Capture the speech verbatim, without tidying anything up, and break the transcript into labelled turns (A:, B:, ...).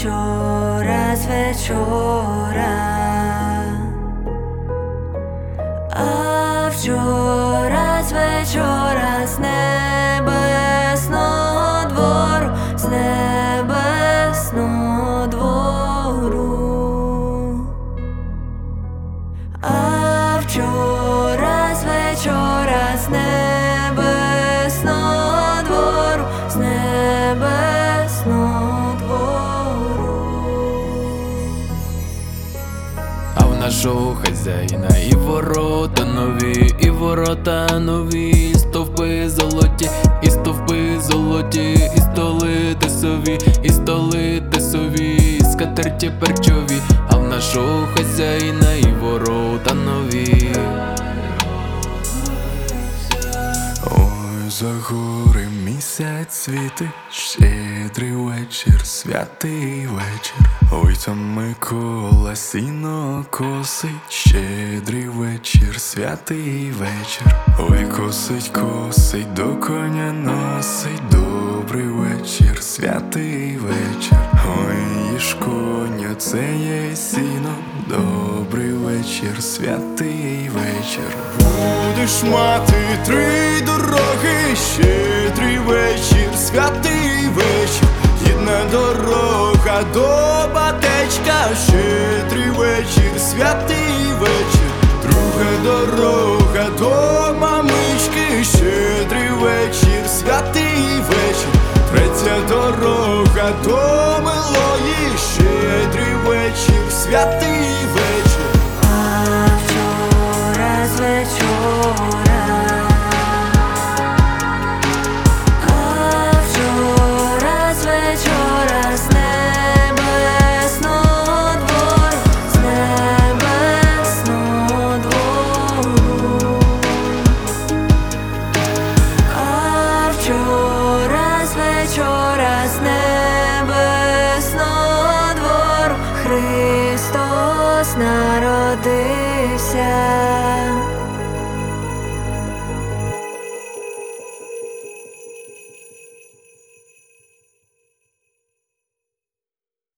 A: вчора з вечора, а вчора з вечора, з небесного двору, з небесного двору, а вчора з вечора, з небесного двору, з небесного двору.
B: А в нашого хазяїна і ворота нові, і ворота нові, і стовпи золоті, і стовпи золоті, і столи тесові, і столи тесові, і скатерті перчові. А в нашого хазяїна і ворота нові.
C: Ой, за гори місяць світить, щедрий вечір, святий вечір. Ой, там Микола сіно косить, щедрий вечір, святий вечір. Ой, косить, косить, до коня носить, добрий вечір, святий вечір. Ой, їж коня, це є сіно, добрий вечір, святий вечір. Будеш мати три дороги, щедрий вечір, святий вечір. Єдна дорога до батечка, щедрий вечір, святий вечір. Друга дорога до мамички, щедрий вечір, святий вечір. Третя дорога до милої, щедрий вечір, святий вечір.
A: А вчора з вечора, а вчора з вечора, з небесного двору, з небесного двору, а вчора з вечора, з небесного двору Христос народився.